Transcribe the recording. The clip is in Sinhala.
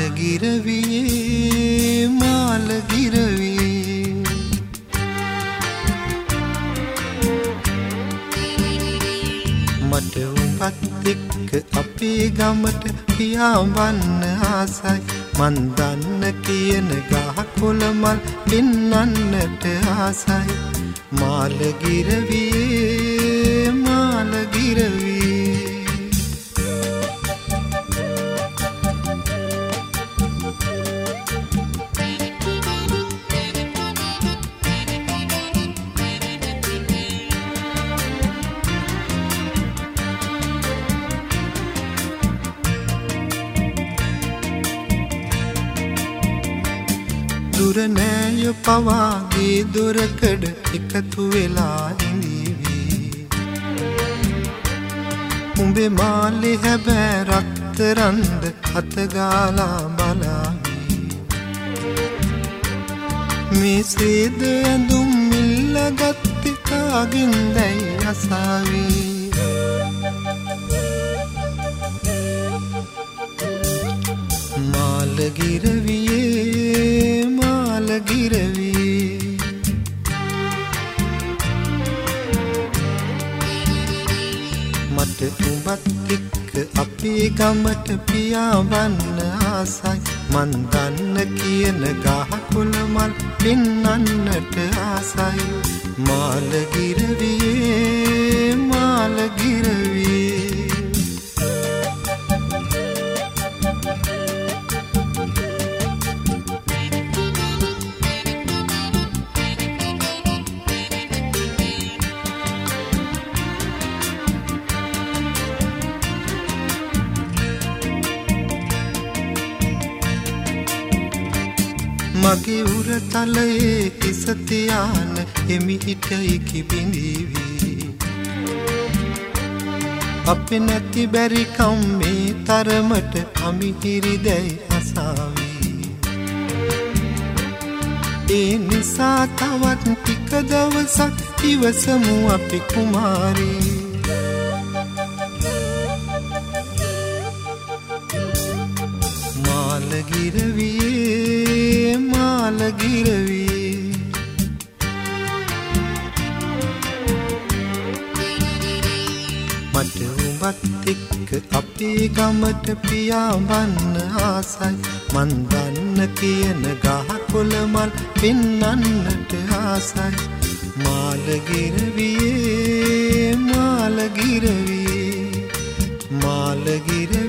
මාලගිරවියේ මාලගිරවියේ මට උඹත් එක්ක අපේ ගමට පියාඹන්න ආසයි මන් දන්න කියන ගහ කොළ මල් පෙන්නන්නට ආසයි මාලගිරවියේ මාලගිරවියේ දුර නෑය පවාගේ දොරකඩ එකතු වෙලා ඉඳීවි උඹේ මාලේ හැබෑ රත්තරන්ද අතගාලා බලාවි මේ සේද ඇඳුම් මිල්ලගත්ති කාගෙන් දැයි අසාවි මාලගිරවියේ මාලගිරවියේ මට උඹත් එක්ක අපේ ගමට පියාඹන්න ආසයි මන් දන්න කියන ගහ කොළ මල් පෙන්නන්නට ආසයි මාලගිරවියේ මාලගිරවියේ මගේ උරතලයේ හිස තියාන එමිහිට ඉකිබිඳීවි අපේ නැති බැරි කම්මේ තරමට අමිහිරි දැයි අසාවි ඒ නිසා තවත් ටික දවසක් ඉවසමු අපි කුමාරී මාලගිරවියේ මාලගිරවියේ මට උඹත් එක්ක අපේ ගමට පියාඹන්න ආසයි මන් දන්න කියන ගහ කොළ මල් පෙන්නන්නට ආසයි මාලගිරවියේ මාලගිරවියේ මාලගිරවියේ